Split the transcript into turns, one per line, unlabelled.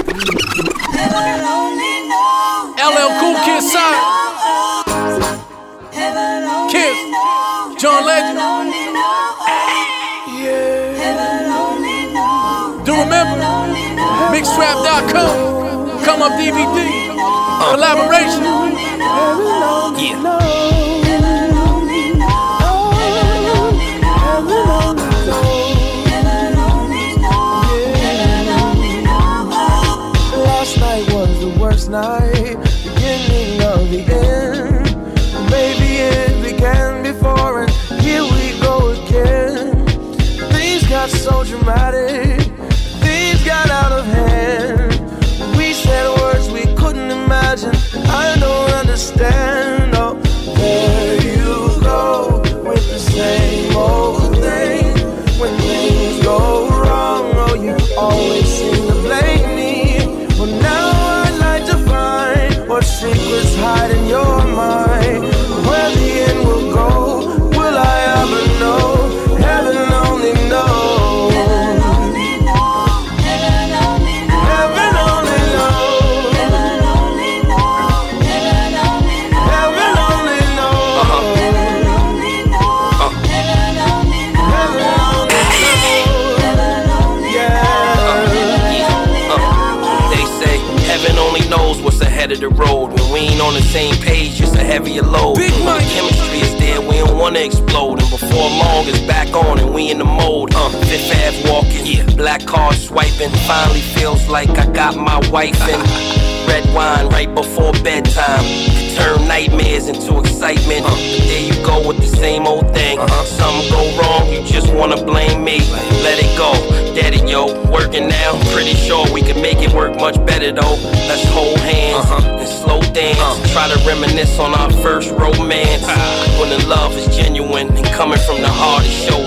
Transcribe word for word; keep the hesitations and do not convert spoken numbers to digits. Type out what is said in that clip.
L L Cool Kid side. Kiss. John Legend. Do remember? Mixtrap dot com. Come Up D V D. Uh. Collaboration. Yeah.
Last night was the worst night, beginning of the end. Maybe it began before, and here we go again. Things got so dramatic, things got out of hand. We said words we couldn't imagine. I don't understand. Oh, there you go with the same old thing. When things go wrong, oh, you always seem to blame me. Well, now I'd like to find what secrets hide in your mind. Where the end will go, will I ever know? Heaven only knows. Heaven only knows. Heaven only knows. Heaven only knows. Heaven only knows. Heaven only knows. Heaven only knows. Heaven only knows. Heaven only knows. Heaven only knows. Yeah.
They say heaven only knows what's ahead of the road. When we ain't on the same page, just a heavier load.
Big
When the chemistry is there, we don't wanna explode. And before long, it's back on and we in the mode. Uh, Fifth Ave walking, yeah. Black car swiping. Finally feels like I got my wife in. Red wine right before bedtime. Turn nightmares into excitement. Uh, but there you go with the same old thing. Uh-huh. Something go wrong, you just wanna blame me. Let it go, dead it yo. Working now, pretty sure we can make it work much better though. Let's hold hands uh-huh. and slow dance. Uh. Try to reminisce on our first romance. Uh. When the love is genuine and coming from the heart, it shows